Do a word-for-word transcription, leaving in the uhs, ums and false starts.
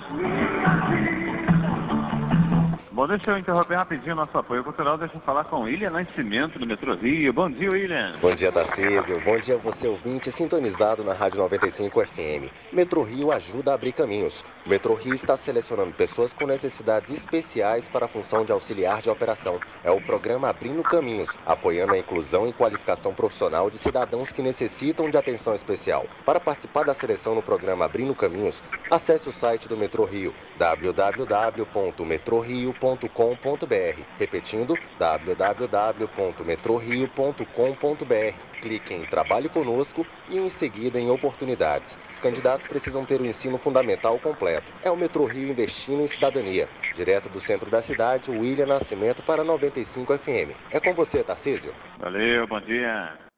Bom, deixa eu interromper rapidinho nosso apoio cultural. Deixa eu falar com William Nascimento, do Metrô Rio. Bom dia, William. Bom dia, Tarcísio. Bom dia a você, ouvinte, sintonizado na Rádio noventa e cinco F M. Metrô Rio ajuda a abrir caminhos. O Metrô Rio está selecionando pessoas com necessidades especiais para a função de auxiliar de operação. É o programa Abrindo Caminhos, apoiando a inclusão e qualificação profissional de cidadãos que necessitam de atenção especial. Para participar da seleção no programa Abrindo Caminhos, acesse o site do Metrô Rio, w w w ponto metrô rio ponto com ponto b r. Repetindo, w w w ponto metrô rio ponto com ponto b r. Clique em Trabalhe Conosco e em seguida em Oportunidades. Os candidatos precisam ter o ensino fundamental completo. É o Metrô Rio investindo em cidadania. Direto do centro da cidade, William Nascimento para noventa e cinco F M. É com você, Tarcísio. Valeu, bom dia.